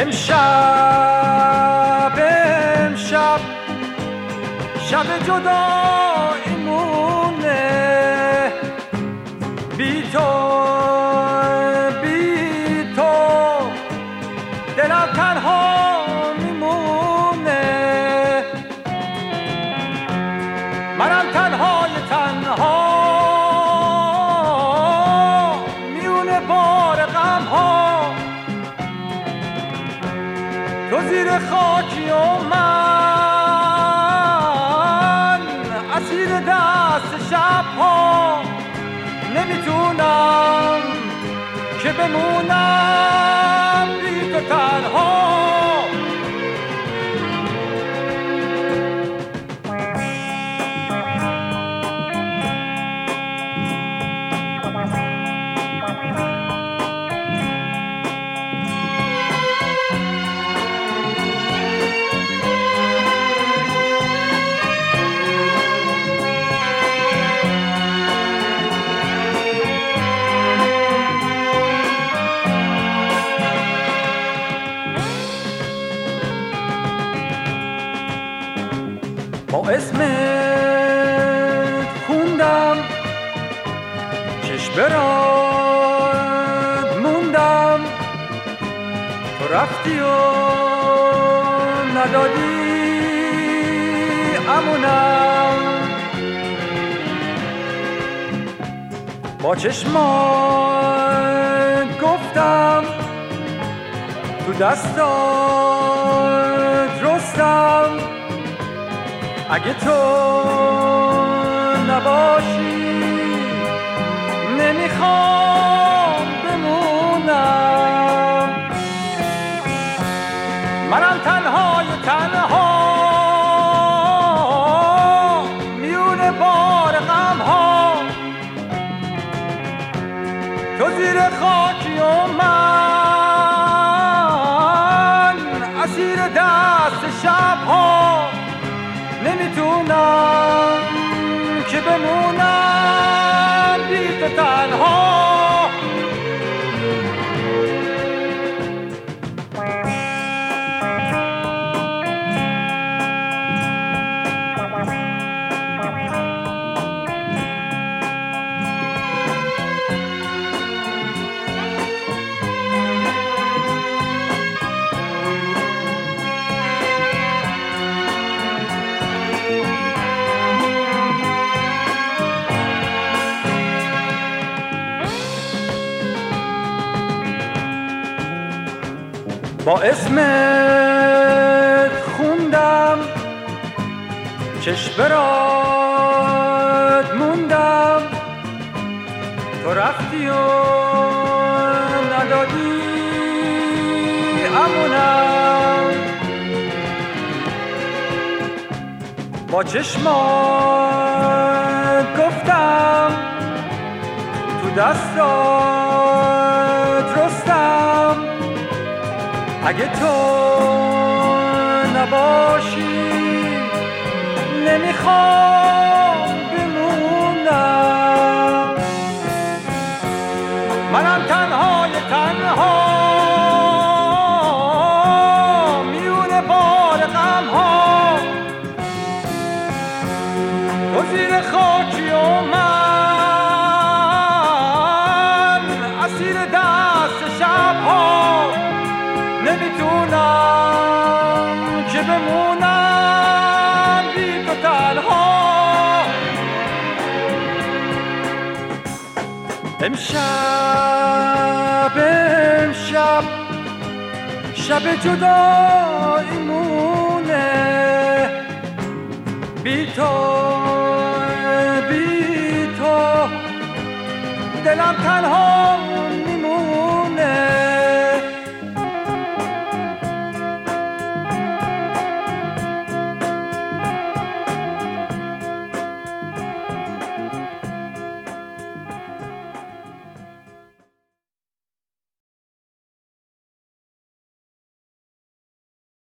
امشب شب جدایی مونه، بی تو دلم تنها میمونه، منم تنها میونه بار غم ها، تو زیر خاکی و من اسیر دست شب ها، نمیتونم که بمونم بی تو تنها. با اسمت خوندم، چشم برات موندم، تو رفتی و ندادی امونم، با چشمات گفتم، تو دستات رستم، اگه تو نباشی نمیخوام بمونم، منم تنها میونه بار غم ها، تو زیر خاکی و من اسیر دست شب ها، نمیتونم که بمونم بی تو تنها. با اسمت خوندم، چشم برات موندم، تو رفتی و ندادی امونم، با چشمات گفتم، تو دستات رستم، اگه تو نباشی نمیخوام بمونم، منم تنها میونه بار غم ها، تو زیر خاکی و من اسیر دست شب ها، نمیتونم که بمونم بی تو تنها. امشب شب جدایی مونه، بی تو دلم تنها